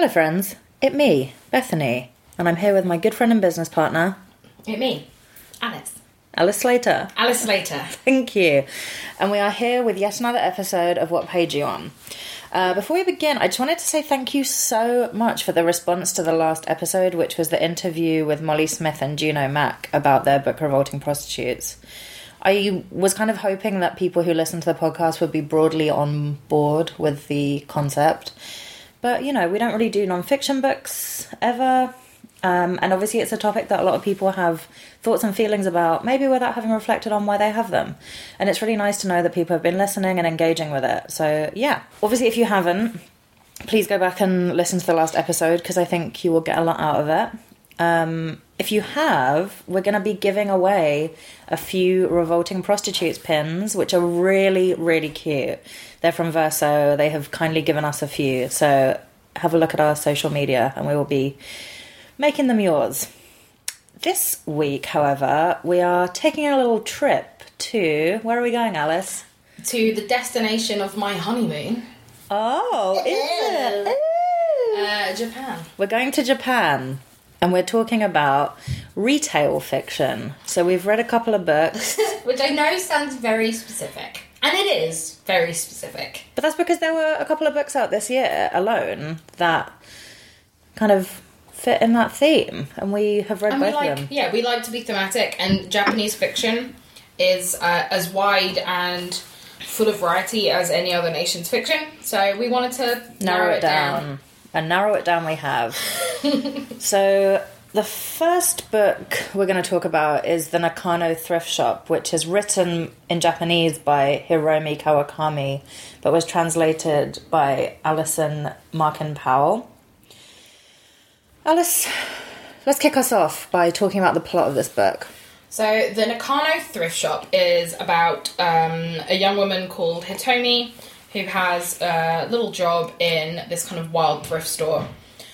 Hello friends, it me, Bethany, and I'm here with my good friend and business partner. It me, Alice. Alice Slater. Alice Slater. Thank you. And we are here with yet another episode of What Page You On. Before we begin, I just wanted to say thank you so much for the response to the last episode, which was the interview with Molly Smith and Juno Mack about their book Revolting Prostitutes. I was kind of hoping that people who listen to the podcast would be broadly on board with the concept. But, you know, we don't really do non-fiction books ever. And obviously it's a topic that a lot of people have thoughts and feelings about, maybe without having reflected on why they have them. And it's really nice to know that people have been listening and engaging with it. So, yeah. Obviously, if you haven't, please go back and listen to the last episode, because I think you will get a lot out of it. If you have, we're going to be giving away a few Revolting Prostitutes pins, which are really, really cute. They're from Verso. They have kindly given us a few. So have a look at our social media and we will be making them yours. This week, however, we are taking a little trip to... Where are we going, Alice? To the destination of my honeymoon. Oh, is it? Ooh. Japan. We're going to Japan. And we're talking about retail fiction. So we've read a couple of books. Which I know sounds very specific. And it is very specific. But that's because there were a couple of books out this year alone that kind of fit in that theme. And we have read both of them. Yeah, we like to be thematic. And Japanese fiction is as wide and full of variety as any other nation's fiction. So we wanted to narrow it down. And narrow it down we have. So the first book we're going to talk about is The Nakano Thrift Shop, which is written in Japanese by Hiromi Kawakami, but was translated by Alison Markin Powell. Alice, let's kick us off by talking about the plot of this book. So The Nakano Thrift Shop is about a young woman called Hitomi, who has a little job in this kind of wild thrift store.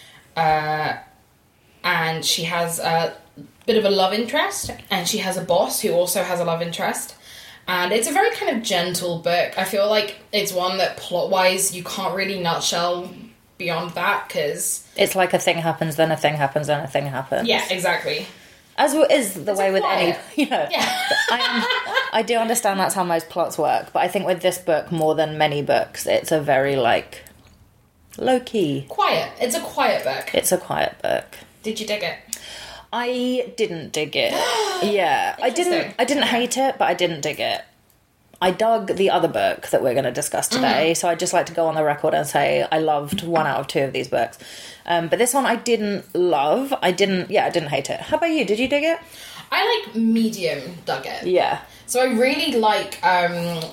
And she has a bit of a love interest, and she has a boss who also has a love interest. And it's a very kind of gentle book. I feel like it's one that plot-wise you can't really nutshell beyond that, because... It's like a thing happens, then a thing happens, then a thing happens. Yeah, exactly. As is the way with any, you know. Yeah. I do understand that's how most plots work, but I think with this book, more than many books, it's a very, like, low-key. Quiet. It's a quiet book. It's a quiet book. Did you dig it? I didn't dig it. Yeah. I didn't hate it, but I didn't dig it. I dug the other book that we're going to discuss today, so I'd just like to go on the record and say I loved 1 out of 2 of these books. But this one I didn't love. I didn't hate it. How about you? Did you dig it? I, like, medium dug it. Yeah. So I really like Hiromi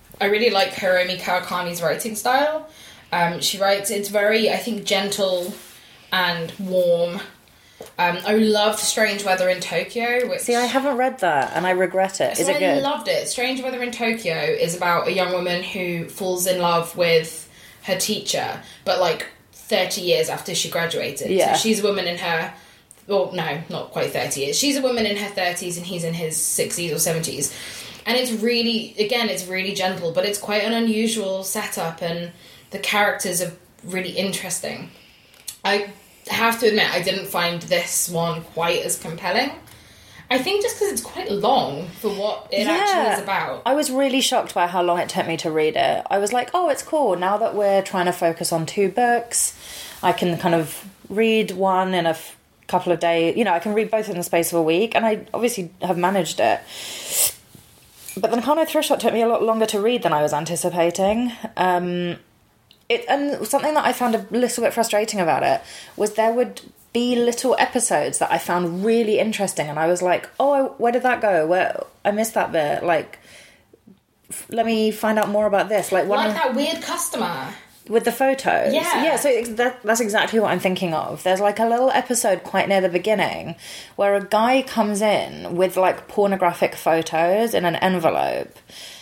Kawakami's writing style. She writes, it's very, I think, gentle and warm. I loved Strange Weather in Tokyo. Which, see, I haven't read that, and I regret it. Is it good? I loved it. Strange Weather in Tokyo is about a young woman who falls in love with her teacher, but, like, 30 years after she graduated. Yeah. So she's a woman in her... Well, no, not quite 30 years. She's a woman in her 30s, and he's in his 60s or 70s. And it's really, again, it's really gentle, but it's quite an unusual setup, and the characters are really interesting. I have to admit, I didn't find this one quite as compelling. I think just because it's quite long for what it actually is about. I was really shocked by how long it took me to read it. I was like, oh, it's cool. Now that we're trying to focus on 2 books, I can kind of read one in a couple of days. You know, I can read both in the space of a week, and I obviously have managed it. But the Nakano Thrift Shop took me a lot longer to read than I was anticipating. And something that I found a little bit frustrating about it was there would be little episodes that I found really interesting, and I was like, oh, where did that go? Where I missed that bit. Like, let me find out more about this. Like that weird customer with the photos. Yeah. So that's exactly what I'm thinking of. There's like a little episode quite near the beginning where a guy comes in with like pornographic photos in an envelope.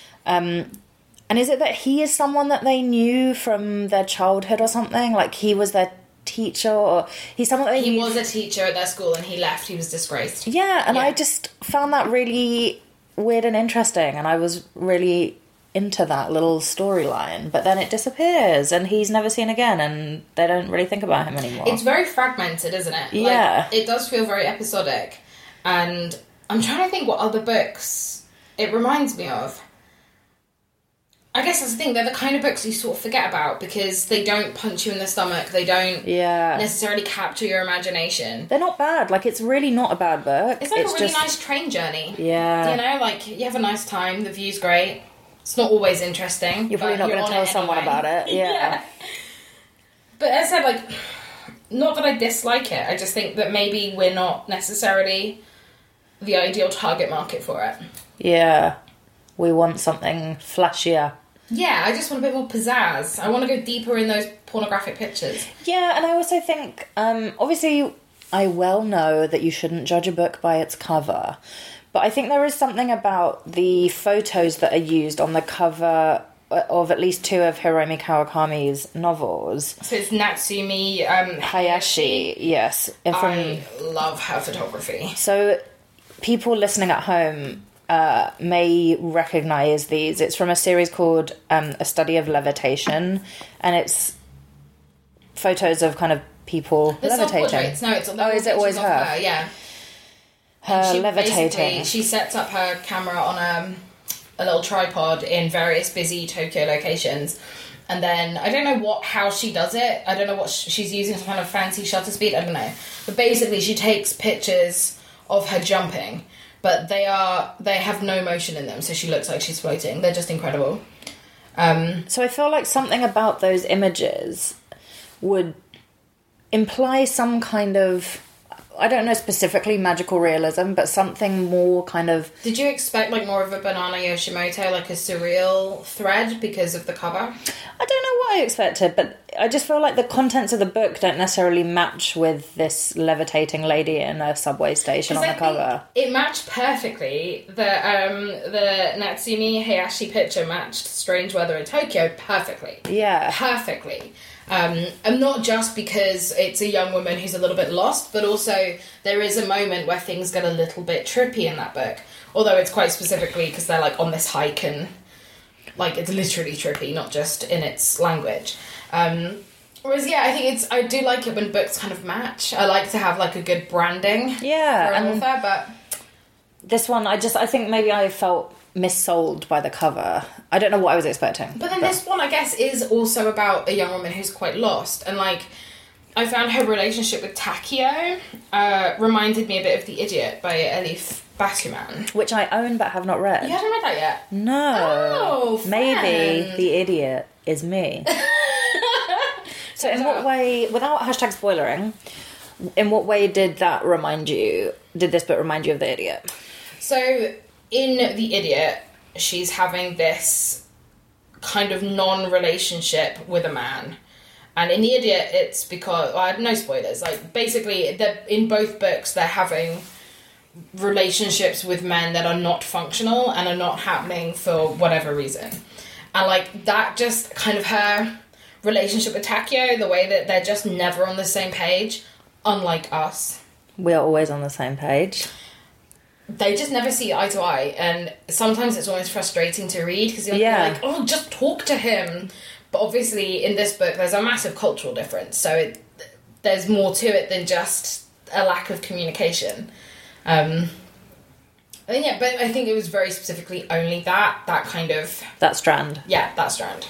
And is it that he is someone that they knew from their childhood or something? Like he was their teacher, or he's someone that he was a teacher at their school and he left. He was disgraced. Yeah, and I just found that really weird and interesting, and I was really into that little storyline, but then it disappears and he's never seen again and they don't really think about him anymore. It's very fragmented, isn't it? Yeah. It does feel very episodic. And I'm trying to think what other books it reminds me of. I guess that's the thing, they're the kind of books you sort of forget about because they don't punch you in the stomach, they don't necessarily capture your imagination. They're not bad, like, it's really not a bad book. It's like a really nice train journey. Yeah. You know, like, you have a nice time, the view's great. It's not always interesting. You're probably not going to tell someone about it. Yeah. But as I said, like, not that I dislike it, I just think that maybe we're not necessarily the ideal target market for it. Yeah. We want something flashier. Yeah, I just want a bit more pizzazz. I want to go deeper in those pornographic pictures. Yeah, and I also think, obviously, I well know that you shouldn't judge a book by its cover, but I think there is something about the photos that are used on the cover of at least two of Hiromi Kawakami's novels. So it's Natsumi Hayashi, yes. And I love her photography. So people listening at home may recognise these. It's from a series called A Study of Levitation, and it's photos of kind of people levitating. No, it's is it always her? Yeah. Her levitating. She sets up her camera on a little tripod in various busy Tokyo locations. And then, I don't know how she does it. I don't know what she's using, some kind of fancy shutter speed. I don't know. But basically, she takes pictures of her jumping. But they have no motion in them, so she looks like she's floating. They're just incredible. So I feel like something about those images would imply some kind of, I don't know specifically magical realism, but something more kind of... Did you expect like more of a Banana Yoshimoto, like a surreal thread because of the cover? I don't know what I expected, but I just feel like the contents of the book don't necessarily match with this levitating lady in a subway station on the cover. It matched perfectly. The Natsumi Hayashi picture matched Strange Weather in Tokyo perfectly. Yeah. Perfectly. And not just because it's a young woman who's a little bit lost, but also there is a moment where things get a little bit trippy in that book. Although it's quite specifically because they're like on this hike and like it's literally trippy, not just in its language. Whereas, yeah, I do like it when books kind of match. I like to have like a good branding for an author, but this one, I think maybe I felt missold by the cover. I don't know what I was expecting. But then this one, I guess, is also about a young woman who's quite lost. And, like, I found her relationship with Takio reminded me a bit of The Idiot by Elif Batuman. Which I own but have not read. You haven't read that yet? No. Oh, maybe The Idiot is me. So in what way, without hashtag spoilering, in what way did this book remind you of The Idiot? So, in The Idiot, she's having this kind of non-relationship with a man. And in The Idiot, it's because... Well, no spoilers. Like, basically, in both books, they're having relationships with men that are not functional and are not happening for whatever reason. And, like, that just kind of her relationship with Takio, the way that they're just never on the same page, unlike us. We're always on the same page. They just never see eye to eye, and sometimes it's almost frustrating to read because you're like, oh, just talk to him. But obviously, in this book, there's a massive cultural difference, so there's more to it than just a lack of communication. But I think it was very specifically only that kind of... That strand. Yeah, that strand.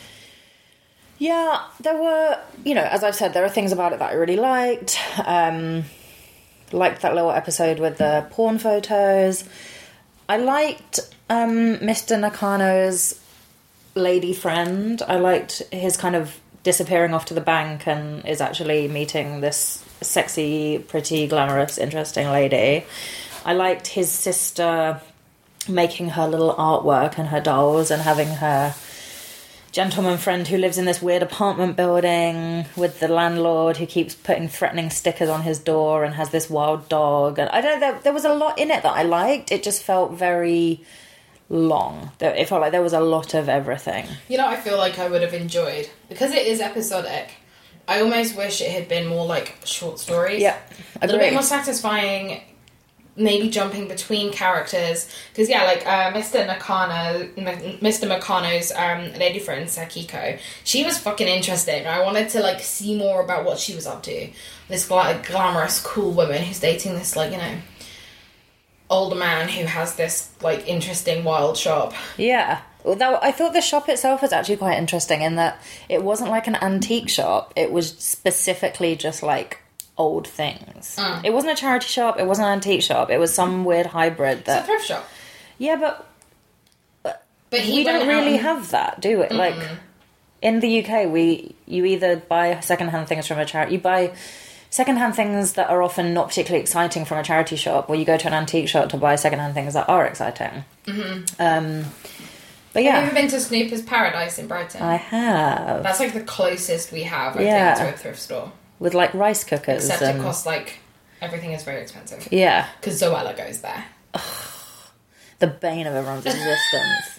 Yeah, there were, as I've said, there are things about it that I really liked. Liked that little episode with the porn photos. I liked Mr. Nakano's lady friend. I liked his kind of disappearing off to the bank and is actually meeting this sexy, pretty, glamorous, interesting lady. I liked his sister making her little artwork and her dolls and having her gentleman friend who lives in this weird apartment building with the landlord who keeps putting threatening stickers on his door and has this wild dog. And I don't know, there was a lot in it that I liked. It just felt very long. It felt like there was a lot of everything. I feel like I would have enjoyed, because it is episodic, I almost wish it had been more like short stories. Yeah, a little bit more satisfying, maybe jumping between characters. Because, yeah, like, Mr. Nakano's lady friend, Sakiko, she was fucking interesting. I wanted to, like, see more about what she was up to. This, like, glamorous, cool woman who's dating this, like, you know, older man who has this, like, interesting wild shop. Yeah. Although I thought the shop itself was actually quite interesting in that it wasn't like an antique shop. It was specifically just, like, old things. It wasn't a charity shop. It wasn't an antique shop. It was some weird hybrid that... It's a thrift shop. Yeah, but we don't really have that, do we? Mm-hmm. Like, in the UK, you either buy secondhand things from a charity... You buy secondhand things that are often not particularly exciting from a charity shop, or you go to an antique shop to buy secondhand things that are exciting. Mm-hmm. But yeah. Have you ever been to Snooper's Paradise in Brighton? I have. That's like the closest we have, I think, to a thrift store. With like rice cookers. Except it costs like... Everything is very expensive. Yeah. Because Zoella goes there. The bane of everyone's existence.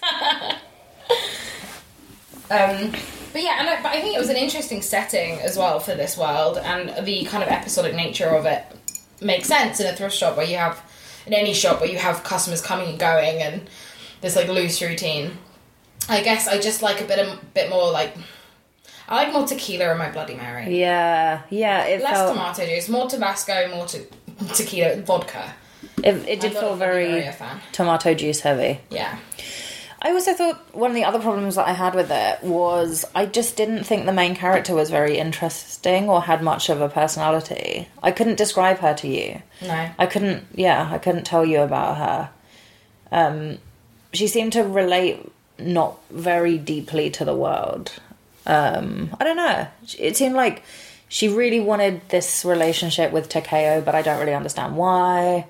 But yeah, but I think it was an interesting setting as well for this world, and the kind of episodic nature of it makes sense in a thrift shop where you have... In any shop where you have customers coming and going and this like loose routine. I guess I just like a bit more like... I like more tequila in my Bloody Mary. Yeah. Less tomato juice, more Tabasco, more tequila, vodka. It did feel very tomato juice heavy. Yeah. I also thought one of the other problems that I had with it was I just didn't think the main character was very interesting or had much of a personality. I couldn't describe her to you. No. I couldn't tell you about her. She seemed to relate not very deeply to the world. I don't know. It seemed like she really wanted this relationship with Takeo, but I don't really understand why.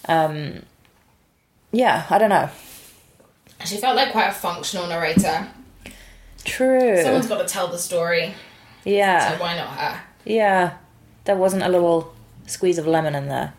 Yeah, I don't know. She felt like quite a functional narrator. True. Someone's got to tell the story. Yeah. So why not her? Yeah. There wasn't a little squeeze of lemon in there.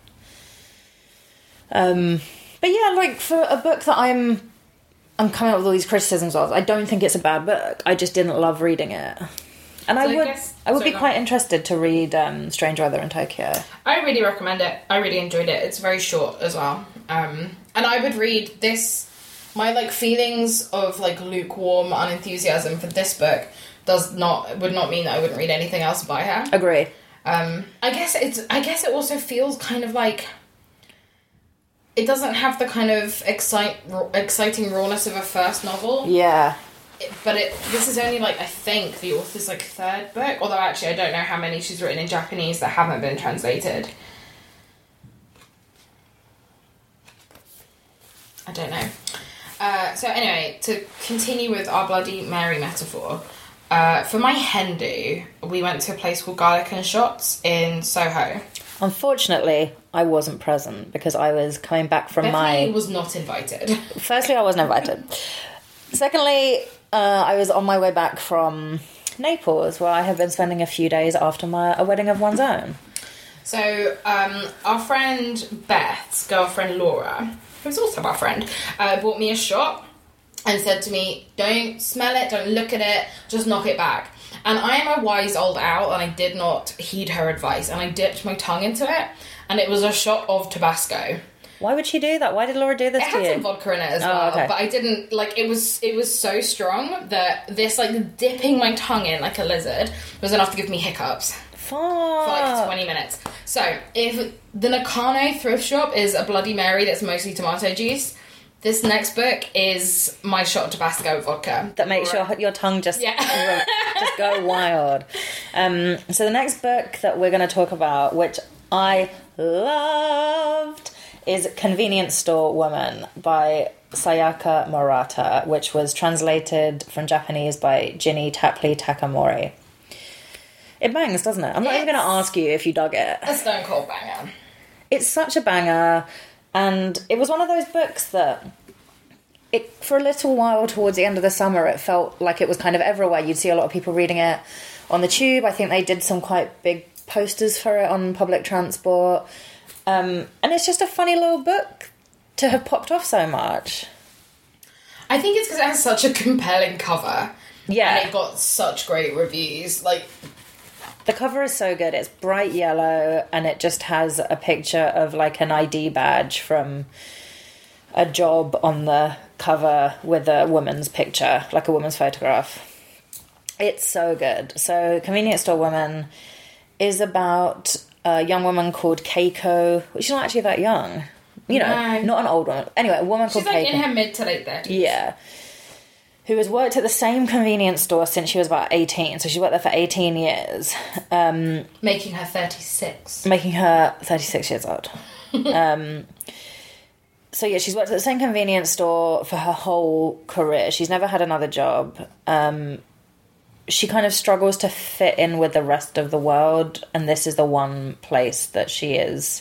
But yeah, like for a book that I'm coming up with all these criticisms of, I don't think it's a bad book. I just didn't love reading it. And so I would be quite interested to read Strange Weather in Tokyo. I really recommend it. I really enjoyed it. It's very short as well. And I would read this. My like feelings of like lukewarm unenthusiasm for this book would not mean that I wouldn't read anything else by her. Agree. I guess it also feels kind of like it doesn't have the kind of exciting rawness of a first novel. Yeah. But this is only like, I think, the author's like third book, although actually I don't know how many she's written in Japanese that haven't been translated. I don't know. So anyway, to continue with our Bloody Mary metaphor, for my hen do, we went to a place called Garlic and Shots in Soho. Unfortunately, I wasn't present because I was coming back from Bethany was not invited. Firstly, I wasn't invited. Secondly, I was on my way back from Naples, where I had been spending a few days after a wedding of one's own. So, our friend Beth's girlfriend Laura, who's also our friend, bought me a shot and said to me, don't smell it, don't look at it, just knock it back. And I am a wise old owl, and I did not heed her advice, and I dipped my tongue into it, and it was a shot of Tabasco. Why would she do that? Why did Laura do this to you? It had some vodka in it as well, okay. But I didn't, like, it was so strong that this, like, dipping my tongue in like a lizard was enough to give me hiccups. For like 20 minutes. So, if the Nakano thrift shop is a Bloody Mary that's mostly tomato juice, this next book is my shot of Tabasco vodka. That makes your tongue just go wild. So the next book that we're going to talk about, which I loved, is Convenience Store Woman by Sayaka Murata, which was translated from Japanese by Ginny Tapley Takamori. It bangs, doesn't it? I'm not even going to ask you if you dug it. A stone cold banger. It's such a banger, and it was one of those books that for a little while towards the end of the summer, it felt like it was kind of everywhere. You'd see a lot of people reading it on the tube. I think they did some quite big posters for it on public transport. And it's just a funny little book to have popped off so much. I think it's because it has such a compelling cover. Yeah. And it got such great reviews. Like, The cover is so good. It's bright yellow, and it just has a picture of like an ID badge from a job on the cover with a woman's picture, like a woman's photograph. It's so good. So Convenience Store Woman is about a young woman called Keiko. She's not actually that young. You know, No. not an old woman. Anyway, a woman She's called like Keiko. in her mid to late 30s. Yeah. Who has worked at the same convenience store since she was about 18. So she worked there for 18 years. Making her 36. Making her 36 years old. So yeah, she's worked at the same convenience store for her whole career. She's never had another job. She kind of struggles to fit in with the rest of the world. And this is the one place that she is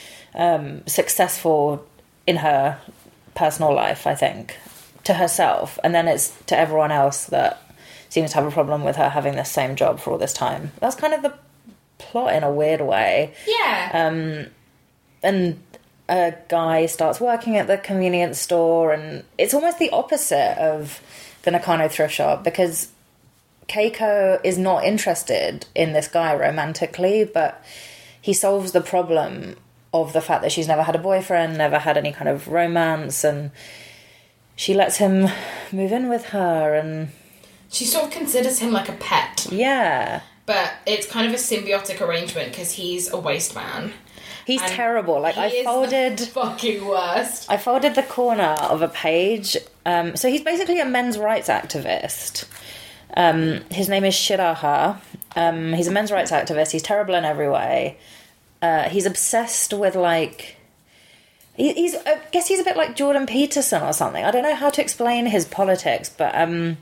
successful in her personal life, I think. To herself, and then it's to everyone else that seems to have a problem with her having the same job for all this time. That's kind of the plot in a weird way. Yeah. And a guy starts working at the convenience store, and it's almost the opposite of the Nakano thrift shop, because Keiko is not interested in this guy romantically, but he solves the problem of the fact that she's never had a boyfriend, never had any kind of romance, and she lets him move in with her, and She sort of considers him like a pet. yeah. But it's kind of a symbiotic arrangement because he's a waste man. He's And terrible. Like, he I is folded the fucking worst. the corner of a page. So he's basically a men's rights activist. His name is Shiraha. He's a men's rights activist. He's terrible in every way. He's obsessed with, like... I guess he's a bit like Jordan Peterson or something. I don't know how to explain his politics, but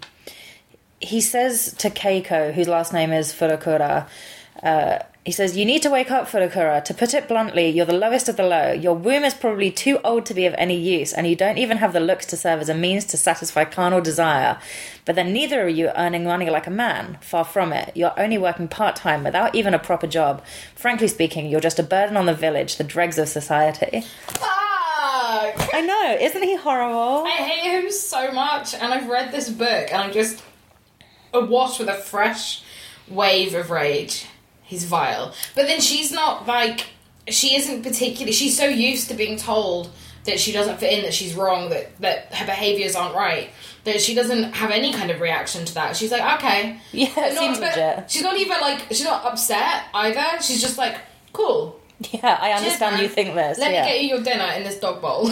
he says to Keiko, whose last name is Furukura, he says, "You need to wake up, Furukura. To put it bluntly, you're the lowest of the low. Your womb is probably too old to be of any use, and you don't even have the looks to serve as a means to satisfy carnal desire. But then neither are you earning money like a man. Far from it. You're only working part-time without even a proper job. Frankly speaking, you're just a burden on the village, the dregs of society." Fuck! I know, isn't he horrible? I hate him so much, and I've read this book, and I'm just awash with a fresh wave of rage. He's vile. But then she's not, like... She isn't particularly... She's so used to being told that she doesn't fit in, that she's wrong, that her behaviours aren't right, that she doesn't have any kind of reaction to that. She's like, okay. Yeah, it seems but legit. She's not even, like... She's not upset, either. She's just like, cool. Yeah, I understand man. you think this. Let yeah. me get you your dinner in this dog bowl.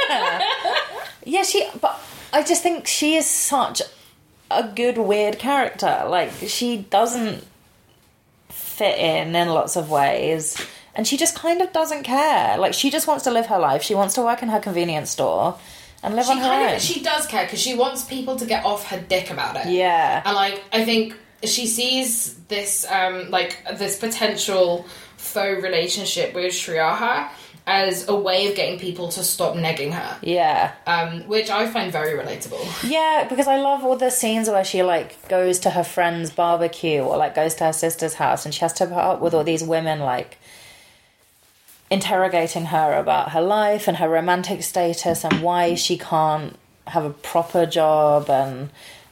Yeah, but I just think she is such a good, weird character. Like, she doesn't fit in lots of ways, and she just kind of doesn't care. Like, she just wants to live her life. She wants to work in her convenience store and live on her own. She does care, because she wants people to get off her dick about it. Yeah. And, like, I think she sees this, this potential faux relationship with Shriyaha as a way of getting people to stop negging her. Yeah. Which I find very relatable. Yeah, because I love all the scenes where she, like, goes to her friend's barbecue or, like, goes to her sister's house, and she has to put up with all these women, like, interrogating her about her life and her romantic status and why she can't have a proper job, and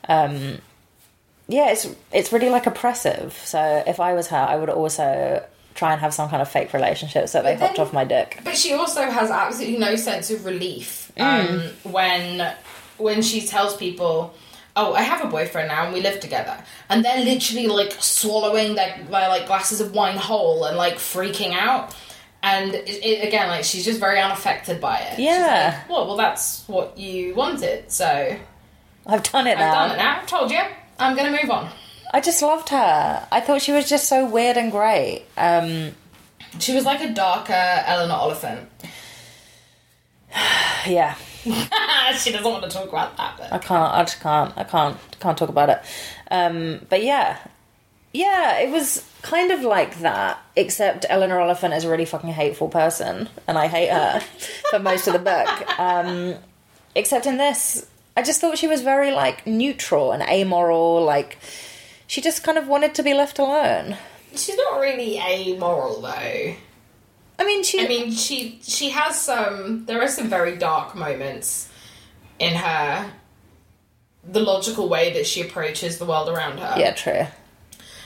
yeah, it's really, like, oppressive. So if I was her, I would also try and have some kind of fake relationship so they hopped off my dick. But she also has absolutely no sense of relief when she tells people, oh, I have a boyfriend now and we live together, and they're literally, like, swallowing their like, glasses of wine whole and, like, freaking out. And it again, like, she's just very unaffected by it. Yeah. She's like, well, that's what you wanted, so I've done it now. I've told you. I'm gonna move on. I just loved her. I thought she was just so weird and great. She was like a darker Eleanor Oliphant. Yeah. She doesn't want to talk about that, but I can't talk about it. But yeah, it was kind of like that, except Eleanor Oliphant is a really fucking hateful person, and I hate her for most of the book. Except in this, I just thought she was very, like, neutral and amoral. Like, she just kind of wanted to be left alone. she's not really amoral, though. I mean, she has some... There are some very dark moments in her... The logical way that she approaches the world around her. Yeah, true.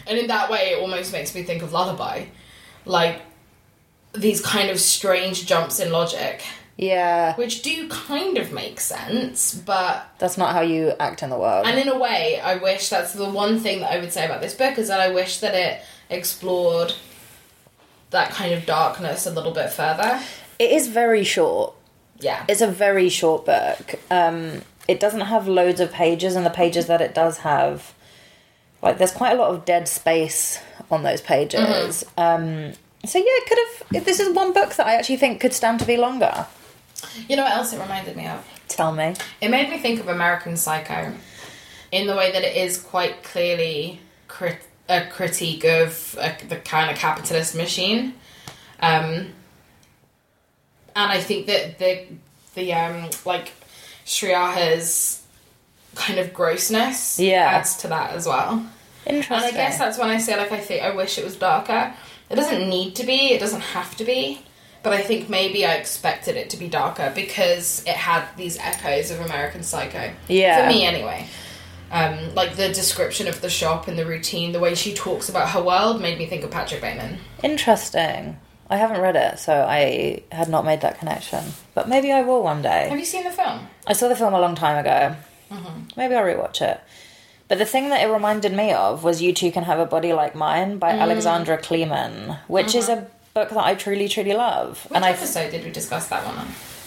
And in that way, it almost makes me think of Lullaby. Like, these kind of strange jumps in logic. Yeah. Which do kind of make sense, but... That's not how you act in the world. And in a way, I wish that's the one thing that I would say about this book, is that I wish that it explored that kind of darkness a little bit further. It is very short. Yeah. It's a very short book. It doesn't have loads of pages, and the pages that it does have, like, there's quite a lot of dead space on those pages. So yeah, it could have... This is one book that I actually think could stand to be longer. You know what else it reminded me of? Tell me. It made me think of American Psycho in the way that it is quite clearly a critique of the kind of capitalist machine. And I think that the like Sriyaha's kind of grossness adds to that as well. Interesting. And I guess that's when I say, like, I wish it was darker. It doesn't need to be, it doesn't have to be, but I think maybe I expected it to be darker because it had these echoes of American Psycho. Yeah. For me, anyway. Like, the description of the shop and the routine, the way she talks about her world made me think of Patrick Bateman. Interesting. I haven't read it, so I had not made that connection. But maybe I will one day. Have you seen the film? I saw the film a long time ago. Maybe I'll rewatch it. But the thing that it reminded me of was You Too Can Have a Body Like Mine by Alexandra Kleeman, which is a book that I truly, truly love. Which episode did we discuss that one on?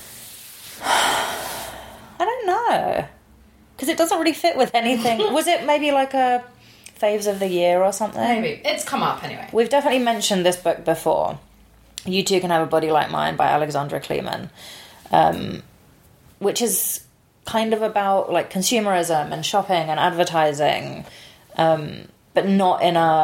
I don't know. Because it doesn't really fit with anything. Was it maybe like a Faves of the Year or something? Maybe. It's come up anyway. We've definitely mentioned this book before. You Too Can Have a Body Like Mine by Alexandra Kleeman. Which is kind of about, like, consumerism and shopping and advertising, but not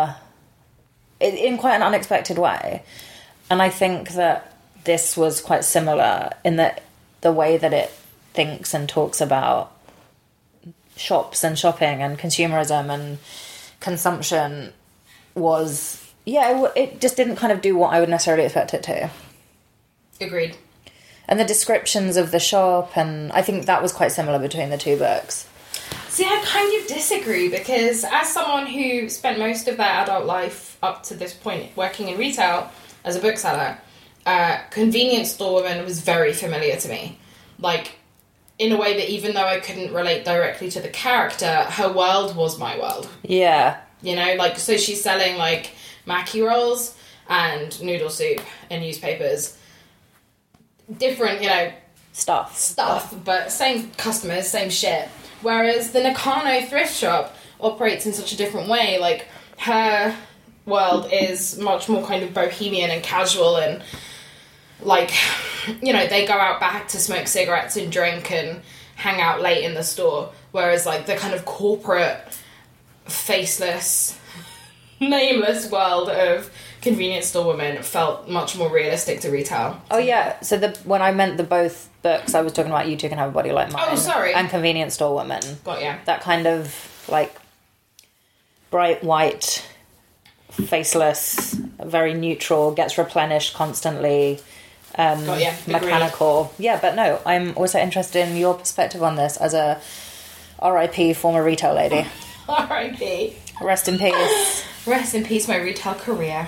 in quite an unexpected way. And I think that this was quite similar in that the way that it thinks and talks about shops and shopping and consumerism and consumption was, it just didn't kind of do what I would necessarily expect it to. Agreed. And the descriptions of the shop, and I think that was quite similar between the two books. See, I kind of disagree, because as someone who spent most of their adult life up to this point working in retail as a bookseller, Convenience Store Woman was very familiar to me. Like, in a way that even though I couldn't relate directly to the character, her world was my world. Yeah. You know, like, so she's selling, like, Mackie rolls and noodle soup and newspapers. Different, you know... Stuff, but same customers, same shit. Whereas the Nakano thrift shop operates in such a different way. Like, her world is much more kind of bohemian and casual, and, like, you know, they go out back to smoke cigarettes and drink and hang out late in the store. Whereas, like, the kind of corporate, faceless, nameless world of Convenience Store Woman felt much more realistic to retail. Oh, yeah. So when I meant the both books, I was talking about You Too Can Have a Body Like Mine. Oh, sorry. And Convenience Store Woman. Got ya. That kind of, like, bright white, faceless, very neutral, gets replenished constantly, Got ya. mechanical. Yeah, but no, I'm also interested in your perspective on this as a R.I.P. former retail lady. R.I.P. Rest in peace. Rest in peace, my retail career.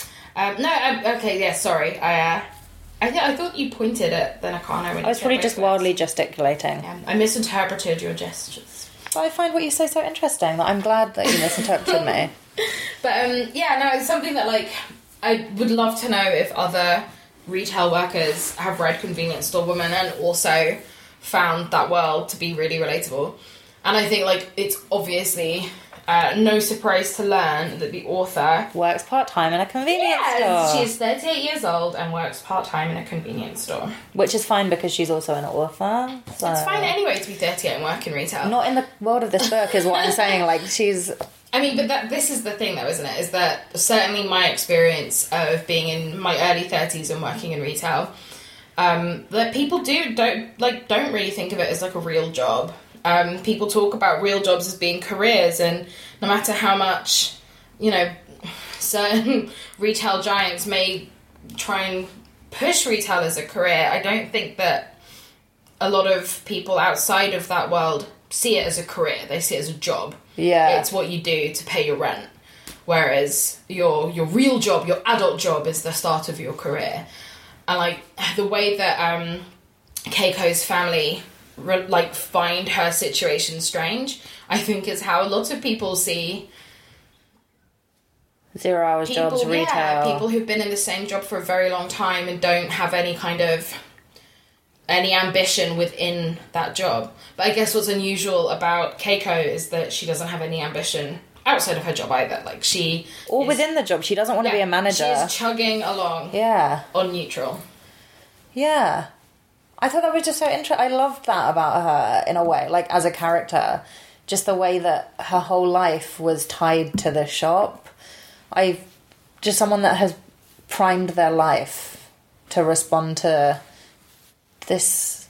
Sorry. I thought you pointed at the Nakano. I was probably just wildly gesticulating. Yeah, I misinterpreted your gestures. But I find what you say so interesting that I'm glad that you misinterpreted me. But, it's something that, like, I would love to know if other retail workers have read Convenience Store Woman and also found that world to be really relatable. And I think, like, it's obviously... no surprise to learn that the author works part-time in a convenience store. She's 38 years old and works part-time in a convenience store. Which is fine because she's also an author. So. It's fine anyway to be 38 and work in retail. Not in the world of this book is what I'm saying. Like, she's... I mean, but this is the thing though, isn't it? Is that certainly my experience of being in my early 30s and working in retail, that people don't really think of it as like a real job. People talk about real jobs as being careers, and no matter how much, you know, certain retail giants may try and push retail as a career, I don't think that a lot of people outside of that world see it as a career. They see it as a job. Yeah. It's what you do to pay your rent. whereas your real job, your adult job, is the start of your career. And like the way that Keiko's family find her situation strange, I think is how lots of people see 0 hours jobs, retail. Yeah, people who've been in the same job for a very long time and don't have any ambition within that job. But I guess what's unusual about Keiko is that she doesn't have any ambition outside of her job either. Like within the job, she doesn't want to be a manager. She's chugging along. Yeah. On neutral. Yeah. I thought that was just so interesting. I loved that about her in a way, like as a character. Just the way that her whole life was tied to the shop. Just someone that has primed their life to respond to this,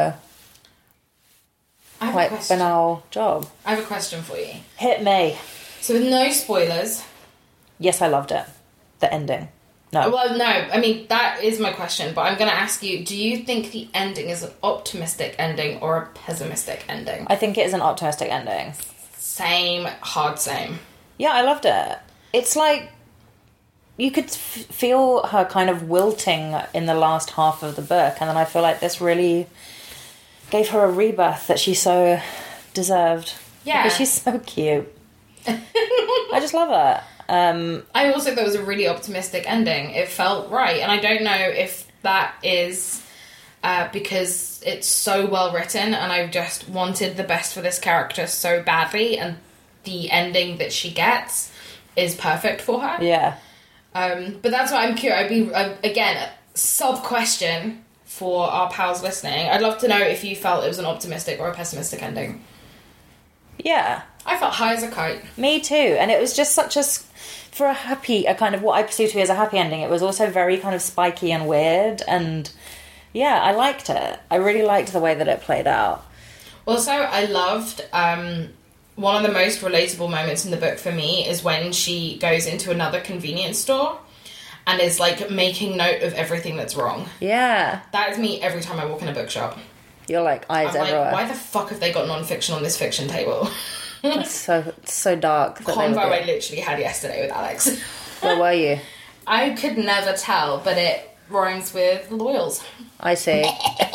quite banal job. I have a question for you. Hit me. So with no spoilers. Yes, I loved it. The ending. No. Well, no. I mean, that is my question, but I'm going to ask you, do you think the ending is an optimistic ending or a pessimistic ending? I think it is an optimistic ending. Same. Hard same. Yeah, I loved it. It's like you could feel her kind of wilting in the last half of the book, and then I feel like this really gave her a rebirth that she so deserved. Yeah. Because she's so cute. I just love her. I also thought it was a really optimistic ending. It felt right, and I don't know if that is because it's so well written and I just wanted the best for this character so badly, and the ending that she gets is perfect for her. Yeah. But that's why I'm curious. Again, sub-question for our pals listening. I'd love to know if you felt it was an optimistic or a pessimistic ending. Yeah. I felt high as a kite. Me too. And it was just such a kind of what I perceive to be as a happy ending. It was also very kind of spiky and weird. And yeah, I liked it. I really liked the way that it played out. Also, I loved... one of the most relatable moments in the book for me is when she goes into another convenience store and is like making note of everything that's wrong. Yeah. That is me every time I walk in a bookshop. You're like eyes I'm everywhere. like, why the fuck have they got non-fiction on this fiction table? It's so dark. Convo I literally had yesterday with Alex. Where were you? I could never tell, but it rhymes with loyals. I see.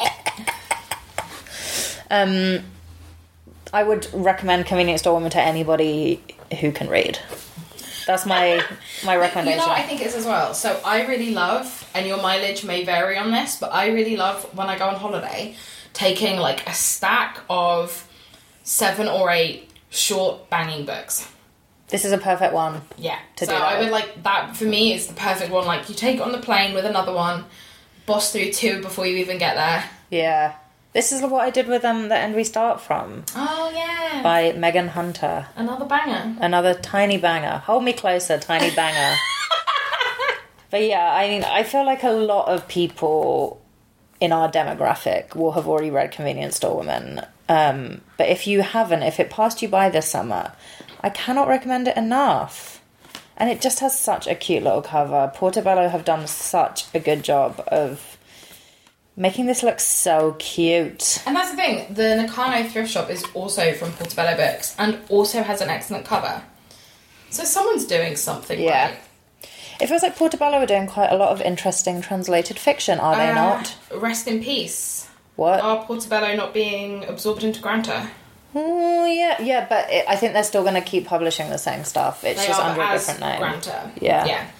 I would recommend Convenience Store Woman to anybody who can read. That's my recommendation. You know what I think it is as well? So I really love, and your mileage may vary on this, but I really love when I go on holiday, taking like a stack of 7 or 8 short banging books. This is a perfect one. Yeah. To so do that I would with. like that for me. It's the perfect one. Like you take it on the plane with another one, boss through 2 before you even get there. Yeah. This is what I did with The End We Start From. Oh, yeah. By Megan Hunter. Another banger. Another tiny banger. Hold me closer, tiny banger. But yeah, I mean, I feel like a lot of people in our demographic will have already read Convenience Store Woman. But if you haven't, if it passed you by this summer, I cannot recommend it enough. And it just has such a cute little cover. Portobello have done such a good job of making this look so cute. And that's the thing, the Nakano thrift shop is also from Portobello Books and also has an excellent cover. So someone's doing something right. It feels like Portobello are doing quite a lot of interesting translated fiction, are they not? Rest in peace. What? Are Portobello not being absorbed into Granta? Oh, yeah, but I think they're still going to keep publishing the same stuff. It's just under a different name. Granta. Yeah.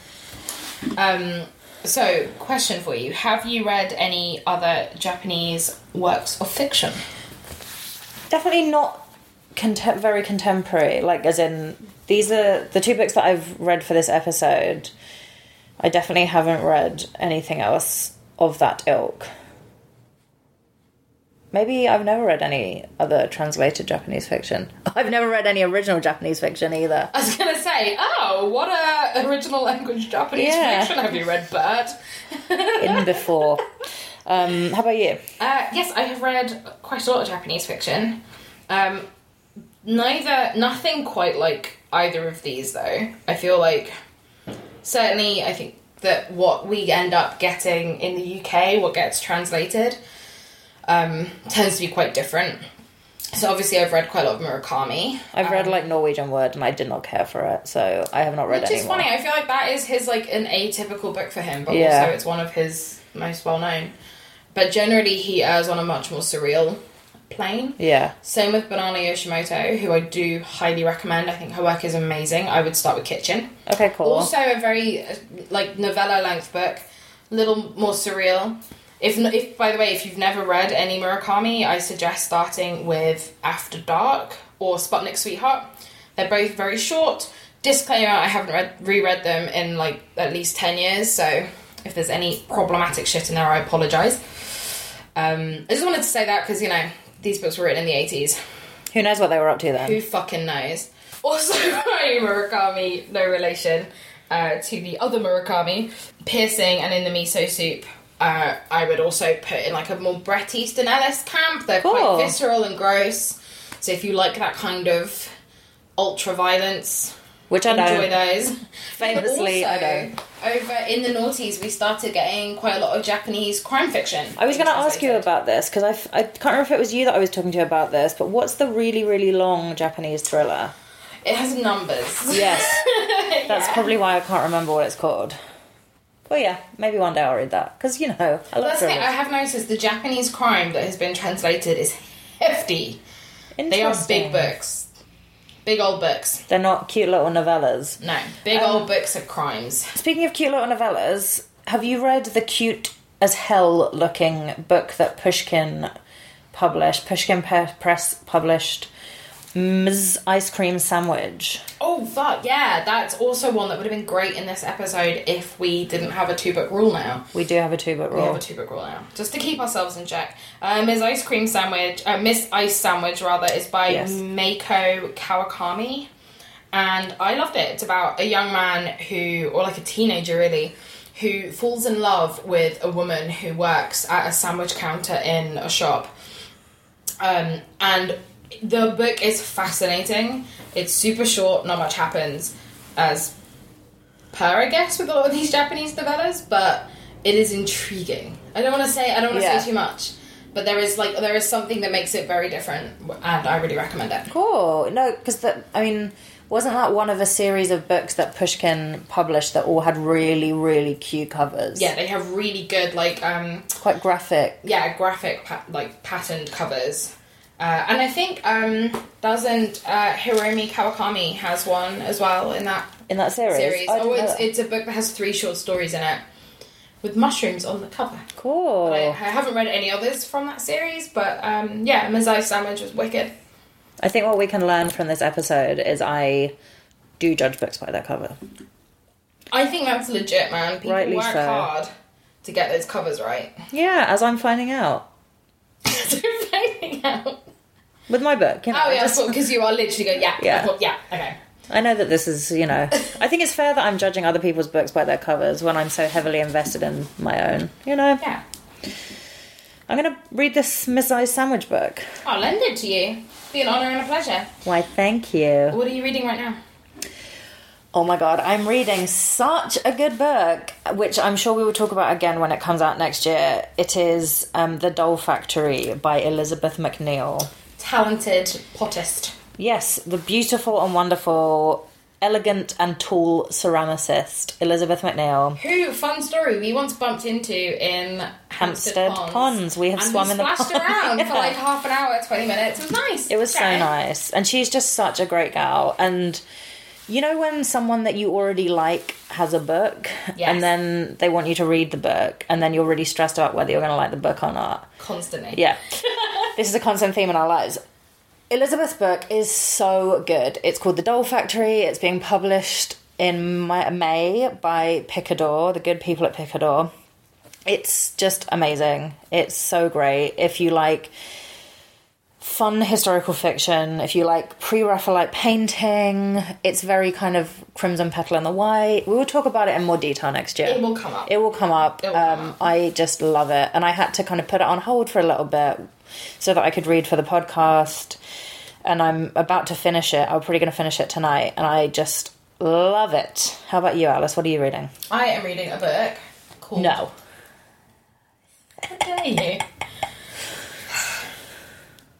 So, question for you. Have you read any other Japanese works of fiction? Definitely not very contemporary. Like, as in, these are the 2 books that I've read for this episode. I definitely haven't read anything else of that ilk. Maybe I've never read any other translated Japanese fiction. I've never read any original Japanese fiction either. I was going to say, what original language Japanese fiction have you read, Bert? In before. How about you? Yes, I have read quite a lot of Japanese fiction. Nothing quite like either of these, though. I feel like, certainly, I think that what we end up getting in the UK, what gets translated, tends to be quite different. So obviously I've read quite a lot of Murakami. I've read like Norwegian Wood and I did not care for it, so I have not read it Which is anymore. funny. I feel like that is his like an atypical book for him, but Yeah. also it's one of his most well known. But generally he errs on a much more surreal plane. Yeah. Same with Banana Yoshimoto, who I do highly recommend. I think her work is amazing. I would start with Kitchen. Okay, cool. Also a very like novella length book, a little more surreal. If by the way, if you've never read any Murakami, I suggest starting with After Dark or Sputnik Sweetheart. They're both very short. Disclaimer, I haven't reread them in like at least 10 years, so if there's any problematic shit in there, I apologise. I just wanted to say that because, you know, these books were written in the 80s. Who knows what they were up to then? Who fucking knows? Also, Murakami, no relation to the other Murakami, Piercing and In the Miso Soup. I would also put in like a more Bret Easton Ellis camp. They're Cool. quite visceral and gross. So if you like that kind of ultra violence, Which I enjoy don't. those. Famously, Also, I don't. Over in the noughties, we started getting quite a lot of Japanese crime fiction. I was going to ask you translated. about this because I can't remember if it was you that I was talking to about this, but what's the really, really long Japanese thriller? It has numbers. Yes. That's Yeah. probably why I can't remember what it's called. Well, yeah, maybe one day I'll read that because, you know, I love That's the thing, I thrillers. have noticed the Japanese crime that has been translated is hefty. They are big Interesting. books. Big old books. They're not cute little novellas. No, big old books of crimes. Speaking of cute little novellas, have you read the cute as hell looking book that Pushkin Press published, Ms. Ice Cream Sandwich? Oh, fuck, yeah. That's also one that would have been great in this episode if we didn't have a 2-book rule now. We do have a 2-book We have rule. a 2-book rule now. Just to keep ourselves in check. Miss Ice Sandwich, rather, is by Yes. Meiko Kawakami. And I loved it. It's about a young man who, or like a teenager really, who falls in love with a woman who works at a sandwich counter in a shop. And the book is fascinating. It's super short, not much happens, as per, I guess, with a lot of these Japanese novellas, but it is intriguing. I don't want to say too much, but there is something that makes it very different, and I really recommend it. Cool. No, because wasn't that one of a series of books that Pushkin published that all had really, really cute covers? Yeah, they have really good, like, Quite graphic. graphic, patterned covers. And I think, doesn't Hiromi Kawakami has one as well in that series? I didn't know that. it's a book that has 3 short stories in it with mushrooms on the cover. Cool. I haven't read any others from that series, but yeah, Mazai Sandwich was wicked. I think what we can learn from this episode is I do judge books by their cover. I think that's legit, man. People Rightly work so. hard to get those covers right. Yeah, as I'm finding out. They're finding out. With my book, you know. Oh, yeah, I just- because you are literally going, yeah, okay. I know that this is, you know... I think it's fair that I'm judging other people's books by their covers when I'm so heavily invested in my own, you know? Yeah. I'm going to read this Miss Ice Sandwich book. I'll lend it to you. Be an honour and a pleasure. Why, thank you. What are you reading right now? Oh my god, I'm reading such a good book, which I'm sure we will talk about again when it comes out next year. It is The Doll Factory by Elizabeth McNeil. Talented pottist. Yes, the beautiful and wonderful, elegant and tall ceramicist, Elizabeth McNeil. Who, fun story, we once bumped into in Hampstead Ponds. We have and swum we in the splashed pond. around Yeah. for like half an hour, 20 minutes. It was nice. It was so Okay. nice. And she's just such a great gal. And you know when someone that you already like has a book Yes. and then they want you to read the book and then you're really stressed about whether you're going to like the book or not? Constantly. Yeah. This is a constant theme in our lives. Elizabeth's book is so good. It's called The Doll Factory. It's being published in May by Picador, the good people at Picador. It's just amazing. It's so great. If you like fun historical fiction, if you like pre-Raphaelite painting, it's very kind of Crimson Petal and the White. We will talk about it in more detail next year. It will come up. It will come up. It will come up. I just love it. And I had to kind of put it on hold for a little bit so that I could read for the podcast. And I'm about to finish it. I'm probably going to finish it tonight. And I just love it. How about you, Alice? What are you reading? I am reading a book called... No. How dare you?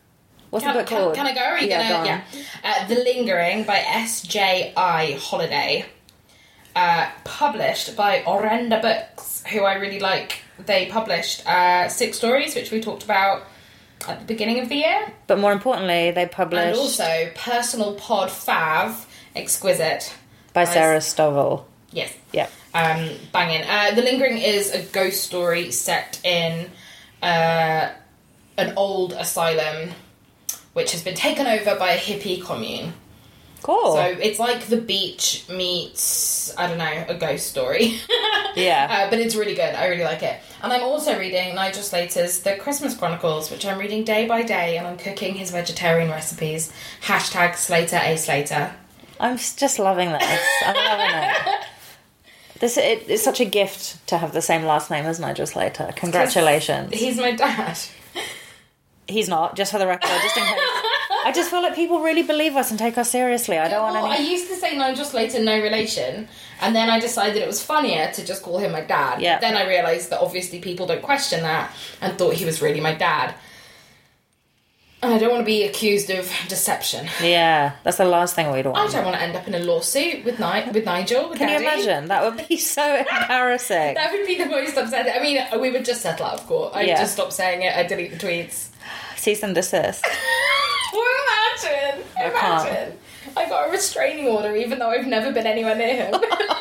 What's the book called? Can I go? Or are you Yeah, gonna? go on. Yeah. The Lingering by S.J.I. Holiday. Published by Orenda Books, who I really like. They published 6 stories, which we talked about at the beginning of the year. But more importantly, they published... And also Personal Pod Fav, Exquisite. by Sarah Stovall. Yes. Yeah. Banging. The Lingering is a ghost story set in an old asylum which has been taken over by a hippie commune. Cool. So it's like The Beach meets, I don't know, a ghost story. Yeah. But it's really good. I really like it. And I'm also reading Nigel Slater's The Christmas Chronicles, which I'm reading day by day, and I'm cooking his vegetarian recipes. # Slater A Slater. I'm just loving this. I'm loving it. It's such a gift to have the same last name as Nigel Slater. Congratulations. He's my dad. He's not, just for the record, just in case. I just feel like people really believe us and take us seriously. I don't want I any... used to say Nigel Slater, no relation, and then I decided it was funnier to just call him my dad. Yeah. Then I realised that obviously people don't question that and thought he was really my dad. And I don't want to be accused of deception. Yeah, that's the last thing we'd I want. don't want to end up in a lawsuit with Nigel. With Can you Daddy. imagine? That would be so embarrassing. That would be the most upsetting. I mean, we would just settle out of court. I'd Yeah. just stop saying it. I'd delete the tweets. Cease and desist. Imagine. I got a restraining order even though I've never been anywhere near him.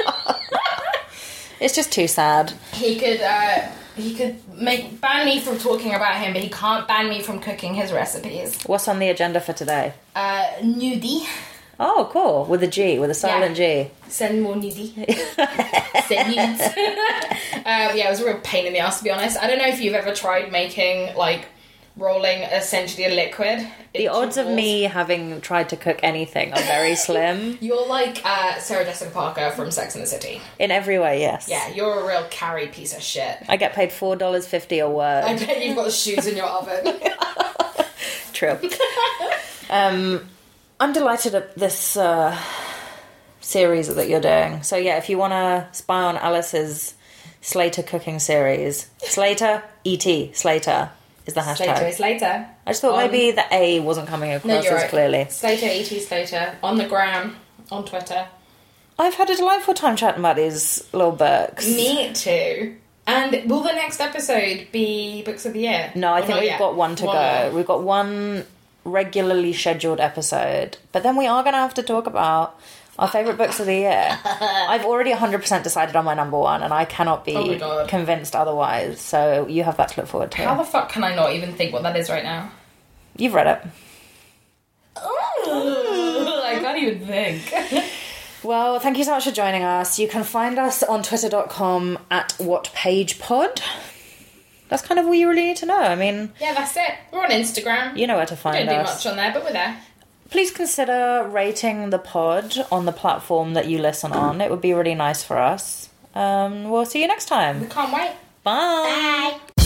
It's just too sad. He could ban me from talking about him, but he can't ban me from cooking his recipes. What's on the agenda for today? Nudie. Oh, cool. With a G, with a silent G. Send more nudie. Send nudes. It was a real pain in the ass, to be honest. I don't know if you've ever tried making, rolling essentially a liquid. The odds of me having tried to cook anything are very slim. You're like Sarah Jessica Parker from Sex and the City. In every way, yes. Yeah, you're a real Carrie piece of shit. I get paid $4.50 a word. I bet you've got shoes in your oven. True. I'm delighted at this series that you're doing. So yeah, if you want to spy on Alice's Slater cooking series, Slater, E.T., Slater is the hashtag. Slater is later. I just thought maybe the A wasn't coming across as right. clearly. Slater, E.T. Slater, on the gram, on Twitter. I've had a delightful time chatting about these little books. Me too. And will the next episode be Books of the Year? No, I Or think not we've yet? got one to One go. more. We've got one regularly scheduled episode. But then we are going to have to talk about our favourite books of the year. I've already 100% decided on my number one, and I cannot Oh my be God. convinced otherwise. So you have that to look forward to. How the fuck can I not even think what that is right now? You've read it. I can't even think. Well, thank you so much for joining us. You can find us on twitter.com @whatpagepod. That's kind of all you really need to know. I mean, Yeah, that's it. We're on Instagram. you know where to We find don't do us. much on there, but we're there. Please consider rating the pod on the platform that you listen on. It would be really nice for us. We'll see you next time. Can't wait. Bye. Bye.